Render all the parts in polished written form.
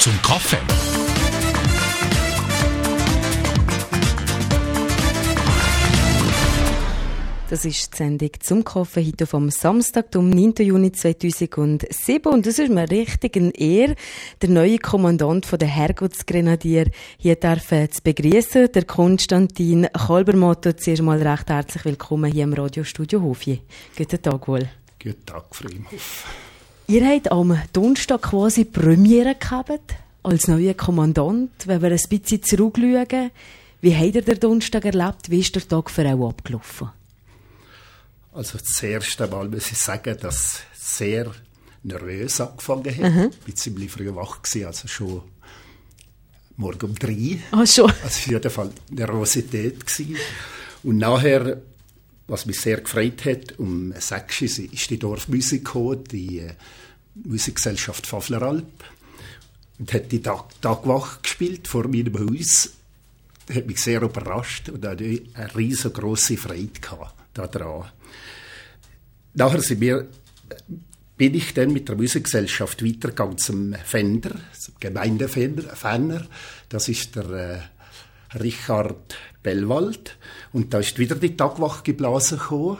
zum Kaffee. Das ist die Sendung zum Kaffee heute vom Samstag, am 9. Juni 2007. Und es ist mir richtig eine Ehre, der neue Kommandant der Herrgottsgrenadier hier zu begrüßen, der Konstantin Kalbermatter. Zuerst mal recht herzlich willkommen hier im Radiostudio Hofje. Guten Tag wohl. Guten Tag, Frau Imhoff. Ihr habt am Donnerstag quasi Premiere gehabt, als neuer Kommandant. Wenn wir ein bisschen zurückschauen, wie habt ihr den Donnerstag erlebt? Wie ist der Tag für euch abgelaufen? Also das erste Mal muss ich sagen, dass es sehr nervös angefangen hat. Ich war ziemlich früh wach gewesen, also schon morgen um 3. Ah, schon? Also auf jeden Fall Nervosität gewesen. Und nachher, was mich sehr gefreut hat, um 6 Uhr ist die Dorfmusik gekommen, die Musikgesellschaft Pfafleralp, und hat die Tagwache gespielt vor meinem Haus. Das hat mich sehr überrascht und hatte eine riesengroße Freude daran. Nachher bin ich dann mit der Musikgesellschaft weitergegangen zum Fender, zum Gemeindefender. Das ist der Richard Bellwald. Und da ist wieder die Tagwache geblasen gekommen.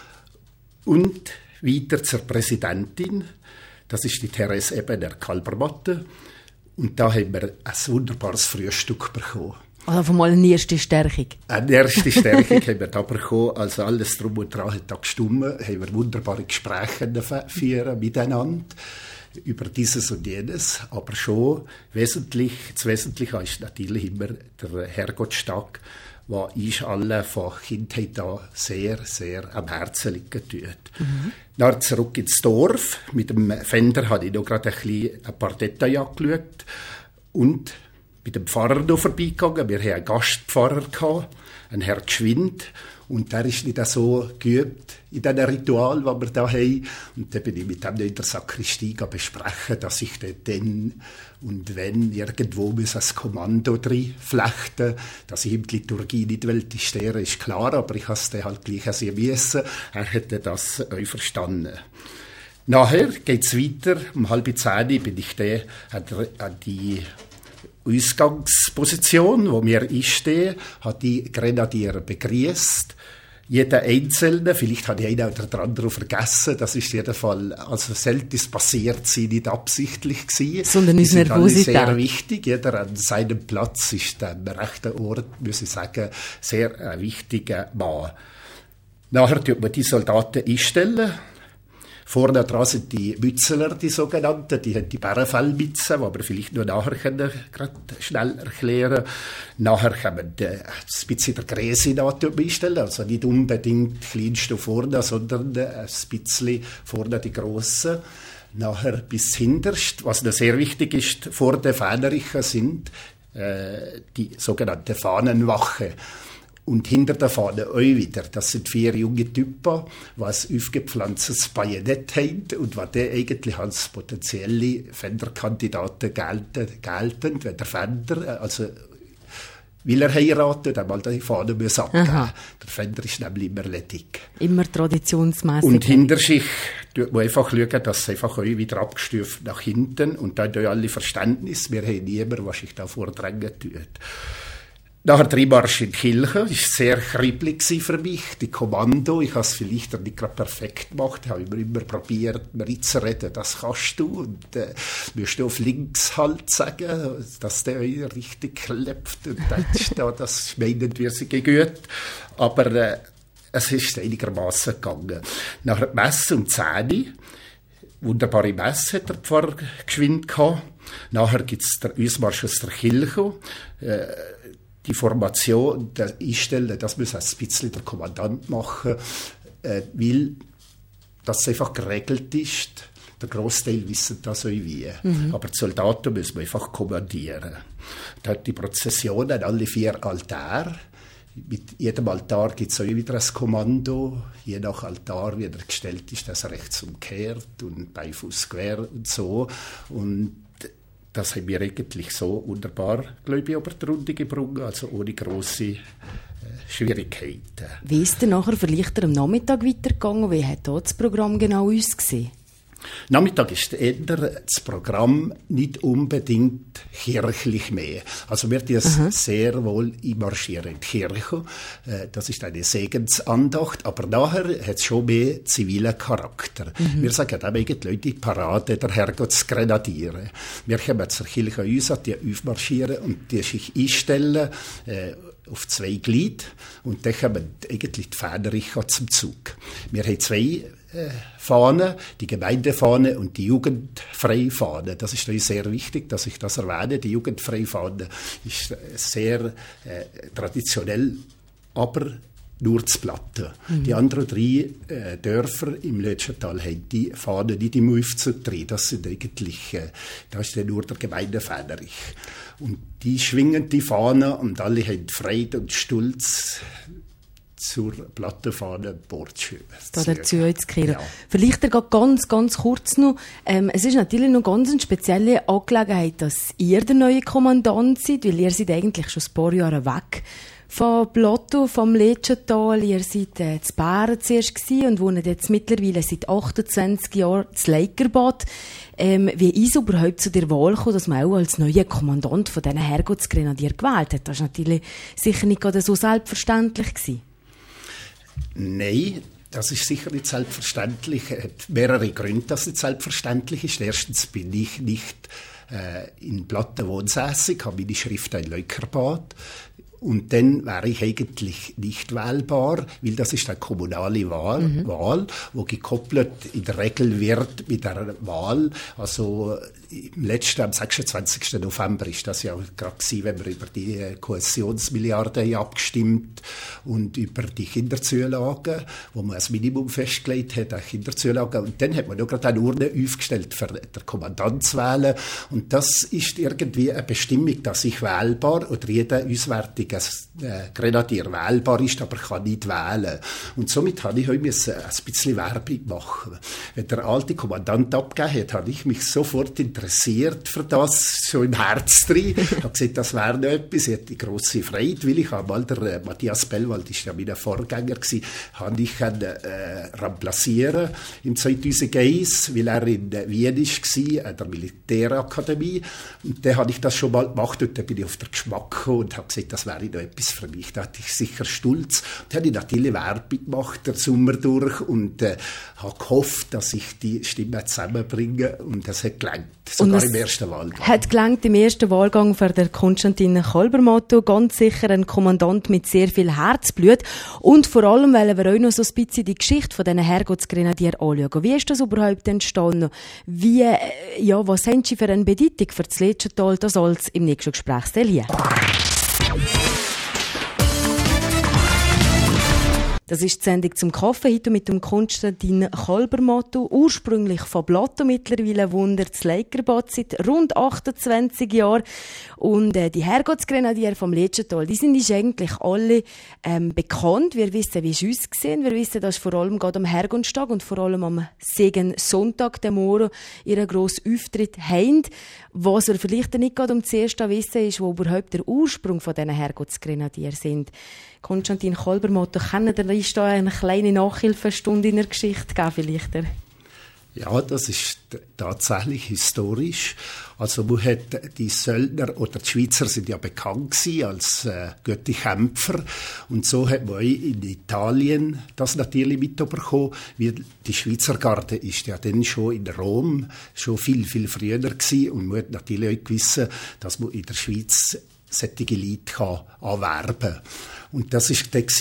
Und weiter zur Präsidentin. Das ist die Therese Ebener Kalbermatter. Und da haben wir ein wunderbares Frühstück bekommen. Also mal eine erste Stärkung. Eine erste Stärkung haben wir da bekommen. Also alles drum und dran hat da gestimmt. Haben wir wunderbare Gespräche führen miteinander über dieses und jenes. Aber schon das Wesentliche ist natürlich immer der Herrgottstag, was uns allen von Kindheit an sehr, sehr am Herzen liegen tut. Dann zurück ins Dorf. Mit dem Fender habe ich noch gerade ein paar Details angeschaut. Und mit dem Pfarrer noch vorbeigegangen. Wir hatten einen Gastpfarrer, einen Herr Gschwind. Und der ist nicht so geübt in diesen Ritual, die wir da haben. Und dann bin ich mit ihm in der Sakristie besprechen, dass ich dann und wenn irgendwo ein Kommando drin flechten, dass ich ihm die Liturgie nicht stören, ist klar, aber ich habe es dann halt gleich sehen müssen. Er hätte das auch verstanden. Nachher geht es weiter. Um 9:30 bin ich dann an die Ausgangsposition, wo wir einstehen, hat die Grenadier begrüßt. Jeder Einzelne, vielleicht hat einer oder der andere vergessen, das ist jeden Fall, also selten ist passiert, sie nicht absichtlich gewesen. Sondern ist Nervosität. Sehr wichtig, jeder an seinem Platz ist am rechten Ort, muss ich sagen, sehr ein wichtiger Mann. Nachher tut man die Soldaten einstellen. Vorne dran sind die Mützeler, die sogenannten, die haben die Bärenfellmütze, die wir vielleicht noch nachher können, gerade schnell erklären. Nachher kann man ein bisschen der Gräse einstellen, also nicht unbedingt die kleinste vorne, sondern ein bisschen vorne die grossen. Nachher bis hinterst, was noch sehr wichtig ist, vor den Fähnerichen sind die sogenannte Fahnenwache. Und hinter der Fahne auch wieder. Das sind 4 junge Typen, die ein aufgepflanztes Bajonett haben und die dann eigentlich als potenzielle Fender-Kandidaten gelten, wenn der Fender, also will er heiraten, dann mal die Fahne muss abgeben. Aha. Der Fender ist nämlich immer ledig. Immer traditionsmässig. Und hinter sich schaut man einfach schauen, dass es einfach auch wieder abgestuft nach hinten und dann haben alle Verständnis. Wir haben niemanden, was sich da vordrängen tut. Nachher Dreimarsch in die Kirche, das war sehr kribbelig für mich, die Kommando, ich habe es vielleicht nicht gerade perfekt gemacht, habe immer probiert, mir reinzureden, das kannst du, und musst du auf links halt sagen, dass der richtig klebt, und dann ist da, das meinen wir sie gut, aber es ist einigermaßen gegangen. Nachher die Messe um 10 Uhr, wunderbare Messe hat der Pfarrer Gschwind gehabt, nachher gibt es den Ausmarsch aus der Kirche, die Formation, das Einstellen, das muss ein bisschen der Kommandant machen, weil das einfach geregelt ist. Der Großteil wissen das auch wie. Aber die Soldaten müssen wir einfach kommandieren. Da hat die Prozession an alle 4 Altäre. Mit jedem Altar gibt es auch wieder ein Kommando. Je nach Altar, wie er gestellt ist, das rechts umkehrt und Beifuß quer und so. Und das haben wir eigentlich so wunderbar, glaube ich, über die Runde gebracht, also ohne grosse Schwierigkeiten. Wie ist denn nachher vielleicht am Nachmittag weitergegangen? Wie hat dort das Programm genau ausgesehen? Nachmittag ist eher das Programm nicht unbedingt kirchlich mehr. Also wir tun sehr wohl einmarschieren in die Kirche. Das ist eine Segensandacht, aber nachher hat es schon mehr zivilen Charakter. Wir sagen auch die Leute, Parade der Herrgottsgrenadiere. Wir kommen zur Kirche uns, die aufmarschieren und die sich einstellen auf 2 Glied und dann kommen eigentlich die Fähnericher zum Zug. Wir haben 2 Fahnen, die Gemeindefahne und die jugendfreie Fahne. Das ist uns sehr wichtig, dass ich das erwähne. Die jugendfreie Fahne ist sehr traditionell, aber nur zu Platten. Die anderen 3 Dörfer im Lötschental haben die Fahne nicht im Aufzug drin. Das sind eigentlich, da ist nur der Gemeindefähnerich. Und die schwingen die Fahne und alle haben Freude und Stolz zur Plattenfahne Bordschön. Da dazu jetzt kehren. Ja. Vielleicht ganz kurz noch. Es ist natürlich noch ganz eine spezielle Angelegenheit, dass ihr der neue Kommandant seid, weil ihr seid eigentlich schon ein paar Jahre weg von Blotto, vom Lötschental. Ihr seid in Bären zuerst gewesen und wohnt jetzt mittlerweile seit 28 Jahren in Leikerbad. Wie ist überhaupt zu der Wahl gekommen, dass man auch als neuer Kommandant von diesen Herrgottsgrenadier gewählt hat? Das ist natürlich sicher nicht gerade so selbstverständlich gewesen. Nein, das ist sicher nicht selbstverständlich. Es hat mehrere Gründe, dass es nicht selbstverständlich ist. Erstens bin ich nicht in Platten wohnsässig, habe meine Schrift in Leikerbad. Und dann wäre ich eigentlich nicht wählbar, weil das ist eine kommunale Wahl, die gekoppelt in der Regel wird mit der Wahl. Also am 26. November ist das ja gerade gewesen, wenn wir über die Kohäsionsmilliarden abgestimmt und über die Kinderzulagen, wo man als Minimum festgelegt hat, auch Kinderzulagen. Und dann hat man noch gerade eine Urne aufgestellt, für den Kommandant zu wählen. Und das ist irgendwie eine Bestimmung, dass ich wählbar oder jeder auswärtige Grenadier wählbar ist, aber kann nicht wählen. Und somit habe ich heute ein bisschen Werbung machen. Wenn der alte Kommandant abgegeben hat, habe ich mich sofort interessiert für das, so im Herz drin. Ich habe gesagt, das wäre noch etwas. Ich hatte grosse Freude, weil ich mal der Matthias Bellwald, ist ja mein Vorgänger gewesen, habe ich remplacieren im 2001, weil er in Wien war, an der Militärakademie. Und dann habe ich das schon mal gemacht und dann bin ich auf den Geschmack gekommen und habe gesagt, das wäre noch etwas für mich. Da hatte ich sicher Stolz. Da habe ich natürlich Werbung gemacht, den Sommer durch, und habe gehofft, dass ich die Stimmen zusammenbringe, und das hat gelangt. Sogar im ersten Wahlgang. Hat gelangt im ersten Wahlgang für den Konstantin Kolbermotto. Ganz sicher ein Kommandant mit sehr viel Herzblut. Und vor allem wollen wir auch noch so ein bisschen die Geschichte von diesen Herrgottsgrenadier anschauen. Wie ist das überhaupt entstanden? Was haben Sie für eine Bedeutung für das Lötschental? Das alles im nächsten Gesprächsteil hier. Das ist die Sendung zum Kaffee, heute mit dem Konstantin Kolbermotto, ursprünglich von Blotto, mittlerweile wohnt er zu Leikerbad seit rund 28 Jahren. Und die Herrgottsgrenadier vom Lötschental, die sind uns eigentlich alle bekannt. Wir wissen, wie es uns gesehen. Wir wissen, dass vor allem gerade am Herrgottstag und vor allem am Segensonntag der Moro ihren grossen Auftritt haben. Was wir vielleicht nicht gerade zuerst wissen, ist, wo überhaupt der Ursprung von diesen Herrgottsgrenadier sind. Konstantin Kolbermotto, können ihr uns da eine kleine Nachhilfestunde in der Geschichte geben, vielleicht? Ja, das ist tatsächlich historisch. Also man hat die Söldner oder die Schweizer sind ja bekannt gewesen als gute Kämpfer, und so hat man in Italien das natürlich mitbekommen, weil die Schweizer Garde ist ja dann schon in Rom schon viel früher gewesen, und man hat natürlich auch gewusst, dass man in der Schweiz solche Leute anwerben kann. Und das war dann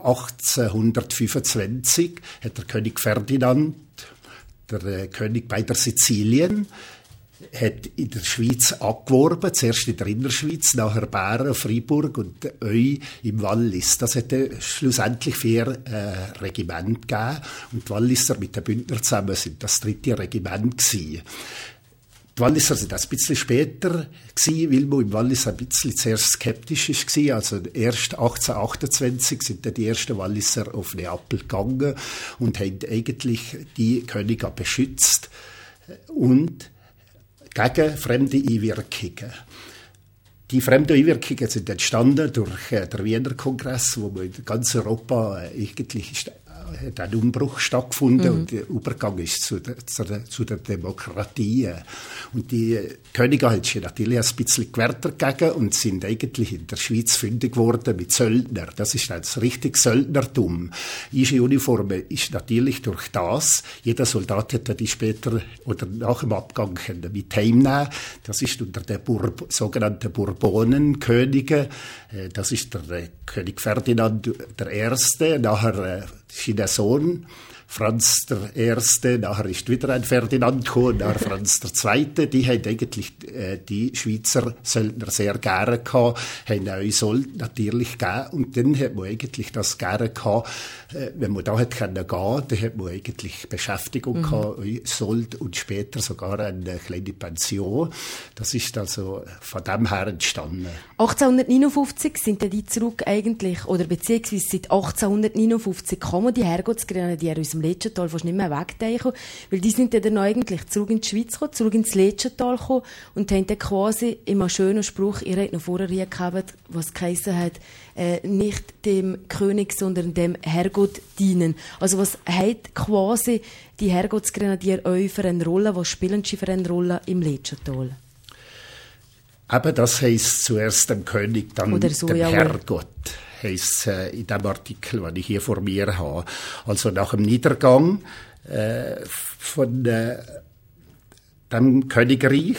1825, hat der König Ferdinand, der König beider Sizilien, hat in der Schweiz angeworben, zuerst in der Innerschweiz, nachher Bären, Freiburg und Eu im Wallis. Das hat schlussendlich 4 Regimente gegeben, und die Walliser mit den Bündner zusammen sind das 3. Regiment gewesen. Die Walliser sind ein bisschen später gewesen, weil man im Wallis ein bisschen zuerst skeptisch war. Also erst 1828 sind dann die ersten Walliser auf Neapel gegangen und haben eigentlich die Könige beschützt und gegen fremde Einwirkungen. Die fremden Einwirkungen sind entstanden durch den Wiener Kongress, wo man in ganz Europa eigentlich hat ein Umbruch stattgefunden und der Übergang ist zu der Demokratie. Und die Könige haben sich natürlich ein bisschen gewehrt dagegen und sind eigentlich in der Schweiz fündig geworden mit Söldner. Das ist das richtige Söldnertum. Unsere Uniform ist natürlich durch das, jeder Soldat hätte die später oder nach dem Abgang mit heimnehmen. Das ist unter den sogenannten Bourbonenkönige. Das ist der König Ferdinand I., nachher sein Sohn Franz I., nachher ist wieder ein Ferdinand gekommen, nachher Franz II. Die haben eigentlich die Schweizer Söldner sehr gerne gehabt, haben auch Sold natürlich gegeben und dann hat man eigentlich das gerne gehabt, wenn man da hätte gehen können, dann hat man eigentlich Beschäftigung gehabt, Sold und später sogar eine kleine Pension. Das ist also von dem her entstanden. 1859 sind die zurück eigentlich, oder beziehungsweise seit 1859 kommen die Herrgottsgrenadier aus dem Lätschental fast nicht mehr wegdenken, weil die sind dann eigentlich zurück in die Schweiz gekommen, zurück ins Lätschental gekommen und haben dann quasi immer einen schönen Spruch, ihr habt noch vorher gehabt, was geheissen hat, nicht dem König, sondern dem Herrgott dienen. Also was hat quasi die Herrgottsgrenadier euch für eine Rolle, was spielen sie für eine Rolle im Lätschental? Eben, das heisst zuerst dem König, dann so, dem Herrgott. Heisst in dem Artikel, den ich hier vor mir habe. Also nach dem Niedergang von dem Königreich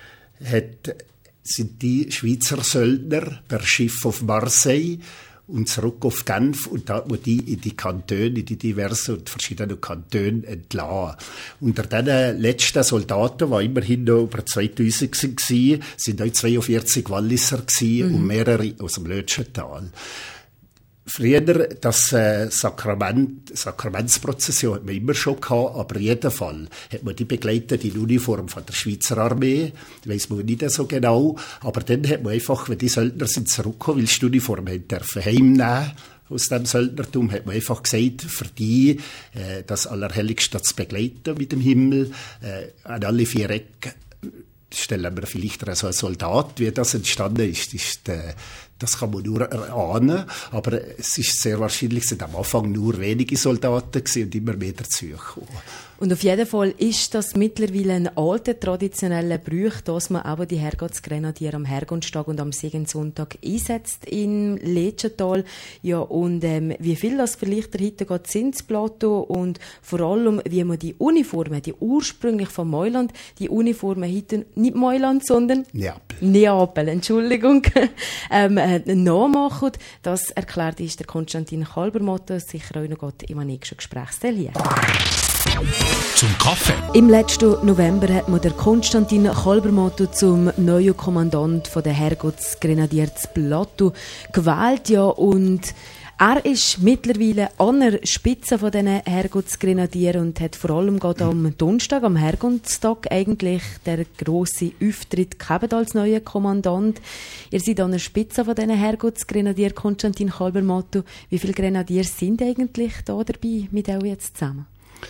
sind die Schweizer Söldner per Schiff auf Marseille und zurück auf Genf und da hat man die in die Kantone, in die diversen und verschiedenen Kantone entlassen. Unter diesen letzten Soldaten, die immerhin noch über 2000 waren, sind auch 42 Walliser und mehrere aus dem Lötschental. Früher, das Sakramentsprozession hat man immer schon gehabt, aber in jedem Fall hat man die begleitet in Uniform von der Schweizer Armee, weiss man nicht so genau, aber dann hat man einfach, wenn die Söldner sind zurückgekommen, weil sie die Uniform dürfen heimnehmen aus dem Söldnertum, hat man einfach gesagt, für die das Allerheiligste zu begleiten mit dem Himmel, an alle 4 Ecken stellen wir vielleicht so einen Soldat, wie das entstanden ist, das kann man nur erahnen, aber es ist sehr wahrscheinlich, es sind am Anfang nur wenige Soldaten gewesen und immer mehr dazugekommen. Und auf jeden Fall ist das mittlerweile ein alter, traditioneller Brauch, dass man aber die Herrgottsgrenadier am Herrgottstag und am Segensonntag einsetzt in Lätschental. Ja, und wie viel das vielleicht heute geht ins Plateau und vor allem, wie man die Uniformen, die ursprünglich von Mailand, die Uniformen heute nicht Mailand, sondern Neapel, Entschuldigung, nachmachen, das erklärt ist der Konstantin Kalbermotto, sicher auch noch im nächsten Gesprächsteil hier. Zum Kaffee. Im letzten November hat man der Konstantin Kalbermotto zum neuen Kommandant der Herrgottsgrenadier zu Plateau gewählt, ja, und er ist mittlerweile an der Spitze von diesen Herrgottsgrenadier und hat vor allem gerade am Donnerstag, am Herrgottstag, eigentlich der grosse Auftritt gehabt als neuer Kommandant. Ihr seid an der Spitze von diesen Herrgottsgrenadier, Konstantin Kalbermotto. Wie viele Grenadier sind eigentlich da dabei mit euch jetzt zusammen?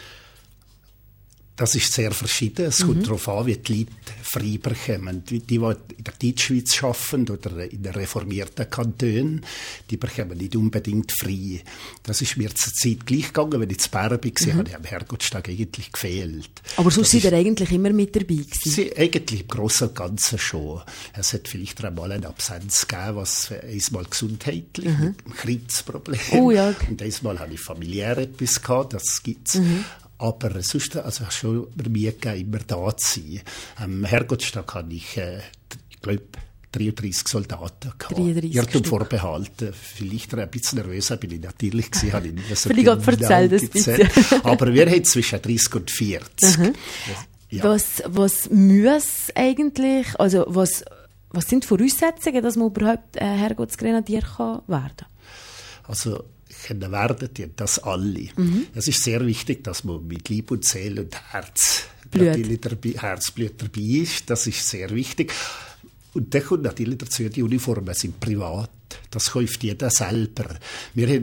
Das ist sehr verschieden. Es kommt darauf an, wie die Leute frei bekommen. Die in der Deutschschweiz arbeiten oder in den reformierten Kantonen, die bekommen nicht unbedingt frei. Das ist mir zur Zeit gleich gegangen. Wenn ich zu Bern war, habe ich am Herrgottstag eigentlich gefehlt. Aber sonst seid ihr eigentlich immer mit dabei gewesen? Eigentlich im Großen und Ganzen schon. Es hat vielleicht einmal eine Absenz gegeben, was einmal gesundheitlich, mit einem Krebsproblem. Oh, ja. Und einmal habe ich familiär etwas gehabt, das gibt's. Aber sonst, also schon Mühe gegeben, immer da zu sein. Am Herrgottstag hatte ich, glaube 33 Soldaten gehabt. Irrtum vorbehalten. Vielleicht ein bisschen nervöser bin ich natürlich gewesen, habe ich nicht so genau erzählt. Aber wir haben zwischen 30 und 40. Ja. Was muss eigentlich, also was sind die Voraussetzungen, dass man überhaupt Herrgottsgrenadier werden kann? Also werden das alle. Es ist sehr wichtig, dass man mit Liebe und Seele und Herzblut dabei ist. Das ist sehr wichtig. Und dann kommt natürlich dazu, die Uniformen sind privat. Das kauft jeder selber. Wir haben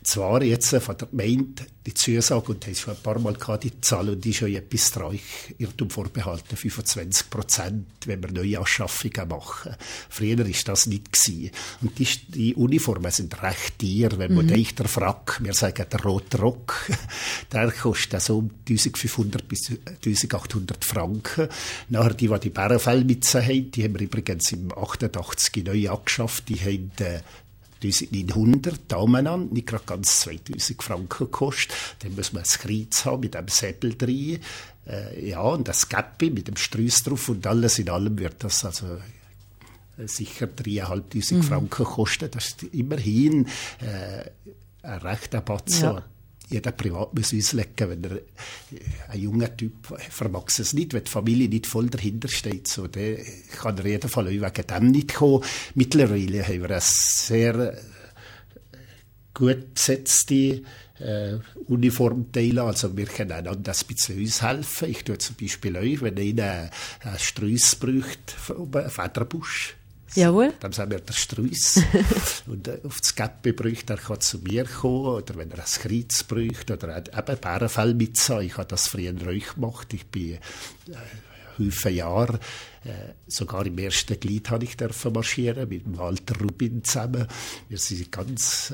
zwar jetzt von der Gemeinde die Zusage, und das ist schon ein paar Mal gehabt, die Zahl, und die ist ja etwas treu, Irrtum vorbehalten, 25%, wenn wir Neuanschaffungen machen. Früher war das nicht gewesen. Und die Uniformen sind recht teuer, wenn man denkt, der Frack, wir sagen der rote Rock, der kostet so um 1500 bis 1800 Franken. Nachher die Bärenfellmütze haben, die haben wir übrigens im 88 neu angeschafft, die haben 1900 Daumen an, nicht gerade ganz 2000 Franken gekostet. Dann muss man ein Kreuz haben mit einem Säbel drin, und das Käppi mit dem Streuss drauf, und alles in allem wird das also sicher 3'500 Franken kosten. Das ist immerhin ein rechter Batzen. Ja. Jeder privat muss auslegen, wenn er ein junger Typ vermag es nicht, wenn die Familie nicht voll dahinter steht, so, dann kann er in jedem Fall wegen dem nicht kommen. Mittlerweile haben wir eine sehr gut besetzte Uniformteile, also wir können einander ein bisschen uns helfen. Ich tue zum Beispiel euch, wenn einer einen Streuss braucht, einen Federbusch. Jawohl. Dann sagen wir der Streuss. Und auf das Käppi bräuchte er, kann zu mir kommen, oder wenn er ein Kreuz bräuchte, oder eben Bärenfellmütze. Ich habe das früher euch gemacht. Ich bin viele Jahre, sogar im ersten Glied habe ich dürfen marschieren, mit dem Walter Rubin zusammen. Wir sind ganz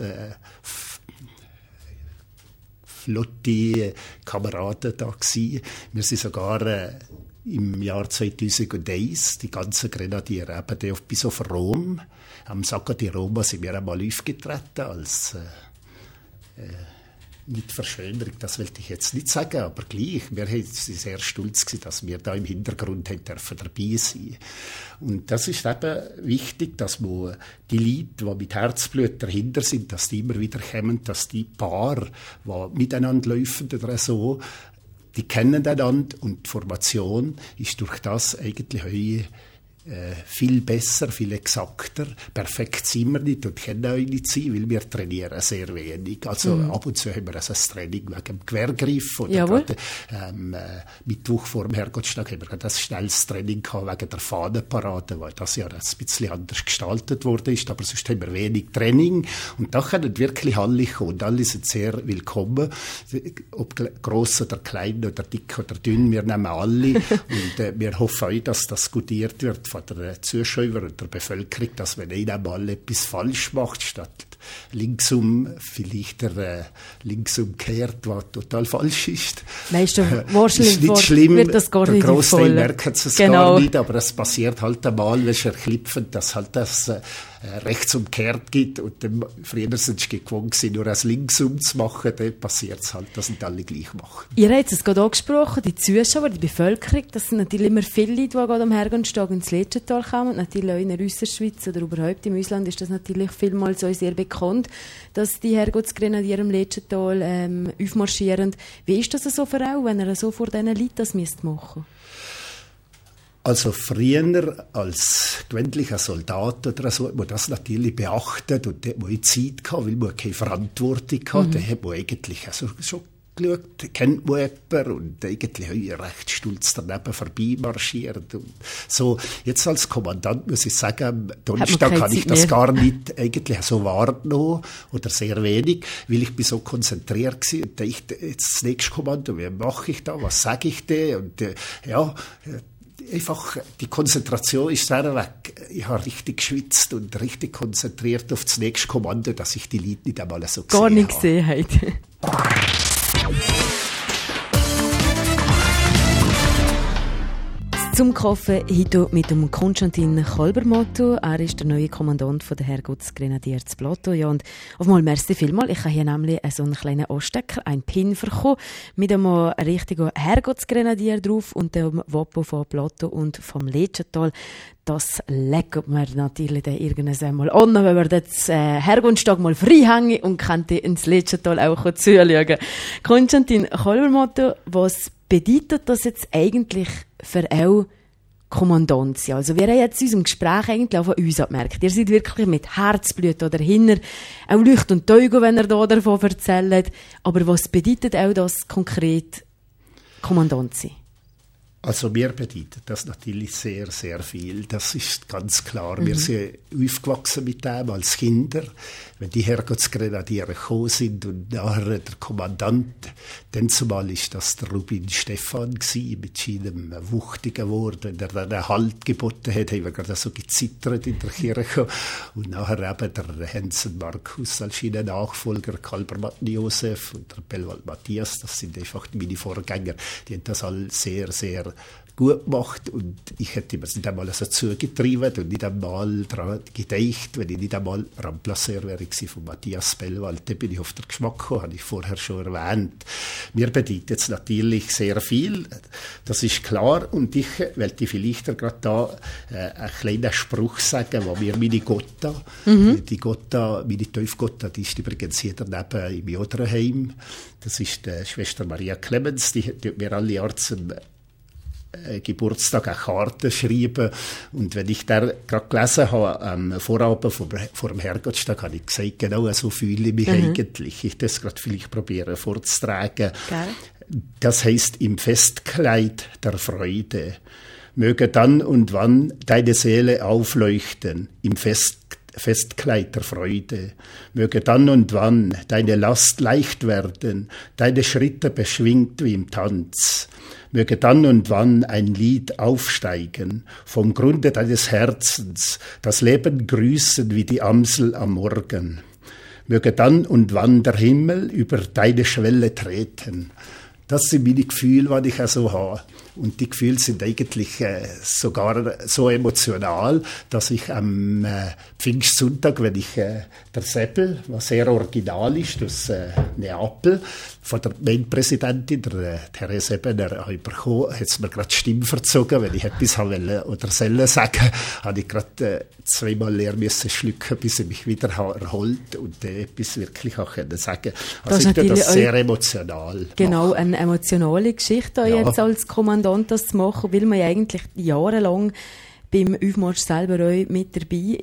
flotte Kameraden da gewesen. Wir sind sogar im Jahr 2001, die ganzen Grenadiere, eben bis auf Rom, am Sacco di Roma sind wir einmal aufgetreten als nicht Verschönerung, das wollte ich jetzt nicht sagen, aber gleich, wir waren sehr stolz gewesen, dass wir da im Hintergrund dürfen dabei sein. Und das ist eben wichtig, dass man die Leute, die mit Herzblut dahinter sind, dass die immer wieder kommen, dass die Paar, die miteinander laufen oder so, die kennen einander, und die Formation ist durch das eigentlich heute viel besser, viel exakter. Perfekt sind wir nicht und können auch nicht sein, weil wir trainieren sehr wenig. Also ab und zu haben wir also ein Training wegen dem Quergriff, oder gerade Mittwoch vor dem Herrgottstag haben wir ein schnelles Training gehabt wegen der Fahnenparade, weil das ja ein bisschen anders gestaltet worden ist, aber sonst haben wir wenig Training, und da können wirklich alle kommen, und alle sind sehr willkommen, ob gross oder klein oder dick oder dünn, wir nehmen alle und wir hoffen auch, dass das gutiert wird von der Zuschauer und der Bevölkerung, dass wenn einer mal etwas falsch macht, statt linksum vielleicht der linksum kehrt, was total falsch ist. Weißt du, ist nicht schlimm, wird das gar der nicht Großteil merkt es gar nicht, aber es passiert halt einmal, wenn es erklipfend, dass halt das rechtsumkehrt gibt, und dann, früher sind sie gewohnt gewesen, nur als linksum zu machen, dann passiert es halt, dass nicht alle gleich machen. Ihr habt es gerade angesprochen, die Zuschauer, die Bevölkerung, das sind natürlich immer viele Leute, die gerade am Herrgottstag ins Leitschental kommen, natürlich auch in der Ausserschweiz oder überhaupt im Ausland ist das natürlich vielmals so sehr bekannt, dass die Herrgottsgrenadier im Leitschental aufmarschieren. Wie ist das so für auch, wenn ihr so vor diesen Leuten das machen müsst? Also früher als gewöhnlicher Soldat oder so hat man das natürlich beachtet, und da hat man Zeit gehabt, weil man keine Verantwortung hatte. Da hat man eigentlich also schon geschaut, kennt man jemanden, und eigentlich recht stolz daneben vorbei marschiert. Und so, jetzt als Kommandant muss ich sagen, am Donnerstag kann ich das gar nicht eigentlich so wahrgenommen, oder sehr wenig, weil ich bin so konzentriert war und dachte, jetzt das nächste Kommando, wie mache ich da, was sage ich da? Und einfach, die Konzentration ist sehr weg. Ich habe richtig geschwitzt und richtig konzentriert auf das nächste Kommando, dass ich die Leute nicht einmal so gesehen habe. Gar nicht gesehen habe. Zum Kaffee heute mit dem Konstantin Kalbermotto. Er ist der neue Kommandant der Herrgottsgrenadier zu Plateau. Ja, und auf einmal merci vielmal. Ich habe hier nämlich so einen kleinen Anstecker, einen Pin bekommen, mit einem richtigen Herrgottsgrenadier drauf und dem Wappen von Plateau und vom Leitschental. Das legt man natürlich dann irgendwann einmal an, wenn wir das Herrgottstag mal frei hängen und könnte ins Leitschental auch zuschauen. Konstantin Kalbermotto, was bedeutet das jetzt eigentlich für auch Kommandant sein? Also wir haben jetzt in unserem Gespräch eigentlich auch von uns gemerkt, ihr seid wirklich mit Herzblut oder hinter, auch Leucht und Teugo, wenn ihr da davon erzählt. Aber was bedeutet auch das konkret, Kommandant sein? Also mir bedeutet das natürlich sehr, sehr viel. Das ist ganz klar. Wir sind aufgewachsen mit dem als Kinder. Wenn die Herrgottsgrenadiere gekommen sind und nachher der Kommandant, dann zumal ist das der Rubin Stephan gewesen, mit seinem wuchtigen Wort. Wenn er dann einen Halt geboten hat, haben wir gerade so gezittert in der Kirche. Und nachher eben der Hensen Markus als seine Nachfolger, Kalber Martin Josef und der Bellwald Matthias, das sind einfach meine Vorgänger. Die haben das all sehr, sehr gut gemacht und ich hätte mir nicht einmal so zugetrieben und nicht einmal daran gedacht, wenn ich nicht einmal Remplaceur wäre von Matthias Bellwald. Da bin ich auf den Geschmack gekommen, habe ich vorher schon erwähnt. Mir bedeutet jetzt natürlich sehr viel, das ist klar und ich wollte vielleicht gerade da einen kleinen Spruch sagen, wo mir meine Gotta, die Gotta, meine Teufgotta, die ist übrigens hier daneben im Joderheim, das ist die Schwester Maria Clemens, die hat mir alle Jahre zum Geburtstag eine Karte schreiben. Und wenn ich da gerade gelesen habe, am Vorabend vor dem Herrgottstag, habe ich gesagt, genau so fühle ich mich eigentlich. Ich das gerade vielleicht probieren vorzutragen. Geil. Das heißt, im Festkleid der Freude möge dann und wann deine Seele aufleuchten, im Festkleid der Freude. Möge dann und wann deine Last leicht werden, deine Schritte beschwingt wie im Tanz. Möge dann und wann ein Lied aufsteigen, vom Grunde deines Herzens, das Leben grüßen wie die Amsel am Morgen. Möge dann und wann der Himmel über deine Schwelle treten. Das sind meine Gefühle, die ich auch so habe. Und die Gefühle sind eigentlich sogar so emotional, dass ich am Pfingstsonntag, wenn ich der Seppel, was sehr original ist, aus Neapel, von der Main-Präsidentin, der Therese Ebener, bekommen, hat es mir gerade die Stimme verzogen, wenn ich etwas wollte oder sollen sagen, habe ich gerade zweimal leer müssen schlucken, bis ich mich wieder erholt und etwas wirklich auch sagen konnte. Also ich tue das sehr emotional. Genau, machen. Eine emotionale Geschichte jetzt als Kommandant das zu machen, weil man ja eigentlich jahrelang beim Aufmarsch selber auch mit dabei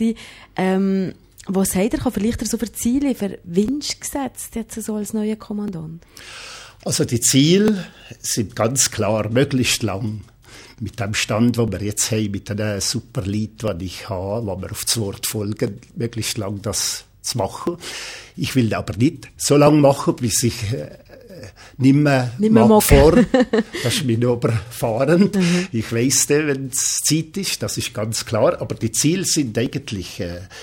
war. Was hat er vielleicht so für Ziele, für Wünsche gesetzt, jetzt so als neuer Kommandant? Also die Ziele sind ganz klar, möglichst lang. Mit dem Stand, den wir jetzt haben, mit einem super Lied, das ich habe, wo wir auf das Wort folgen, möglichst lang das zu machen. Ich will aber nicht so lange machen, bis ich nicht mehr mag vor. Das ist mir überfahrend. Ich weiss dann, wenn es Zeit ist, das ist ganz klar. Aber die Ziele sind eigentlich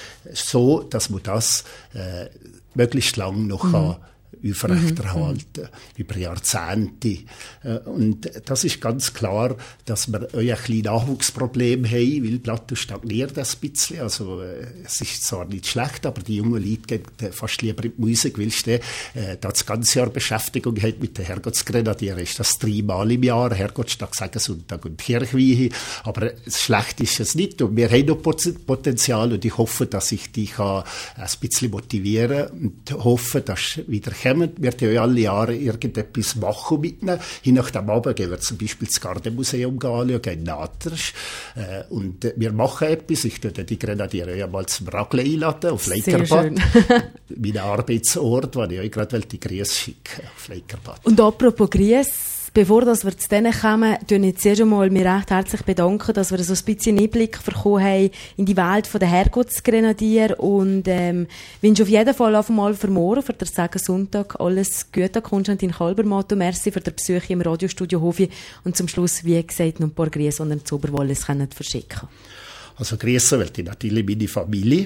so, dass man das möglichst lang noch aufrechterhalten, über Jahrzehnte. Und das ist ganz klar, dass wir ein bisschen Nachwuchsproblem haben, weil Plateau stagniert ein bisschen. Also, es ist zwar nicht schlecht, aber die jungen Leute gehen fast lieber in die Musik, weil sie das ganze Jahr Beschäftigung haben mit den Herrgottsgrenadieren. Ist das 3-mal im Jahr, Herrgottstag, Sagensonntag und Kirchweihe. Aber schlecht ist es nicht. Und wir haben noch Potenzial und ich hoffe, dass ich dich ein bisschen motivieren kann und hoffe, dass wieder kommen. Wir können ja alle Jahre irgendetwas machen mit ihnen. Je nach dem Abend gehen wir zum Beispiel das Gardemuseum anschauen, in Natrsch. Und wir machen etwas. Ich tue die Grenadiere ja mal zum Ragle einladen auf Leikerbad. Mein Arbeitsort, wo ich euch gerade die Grüße schicken auf Leikerbad. Und apropos Grüße, bevor wir zu denen kommen, bedanke ich zuerst einmal mir recht herzlich bedanken, dass wir so ein bisschen Einblick bekommen haben in die Welt der Herrgottsgrenadier und wünsche auf jeden Fall auf einmal für morgen, für den Sagensonntag, alles Gute, Konstantin Kalbermatt. Merci für den Besuch im Radiostudio Hofi und zum Schluss, wie gesagt, noch ein paar Grüße und ein Zoberwolles verschicken. Also Grüße wollte ich natürlich meine Familie,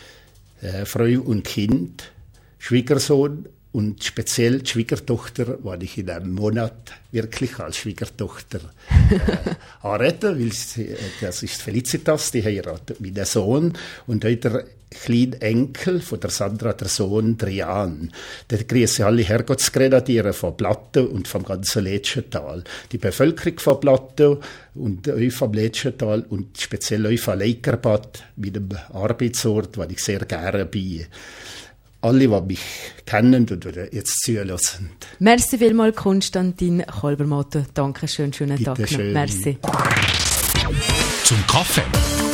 Frau und Kind, Schwiegersohn, und speziell die Schwiegertochter, die ich in einem Monat wirklich als Schwiegertochter anrede, weil das ist Felicitas, die heiratet meinen Sohn. Und auch der kleine Enkel von der Sandra, der Sohn Drian. Der grüße alle Herrgottsgrenadiere von Plateau und vom ganzen Letschental. Die Bevölkerung von Plateau und euch vom Letschental und speziell euch von Leikerbad, meinem Arbeitsort, wo ich sehr gerne bin. Alle, die mich kennen und jetzt zuhören. Merci vielmals, Konstantin Kalbermatt. Danke schön, schönen Tag noch. Merci. Zum Kaffee.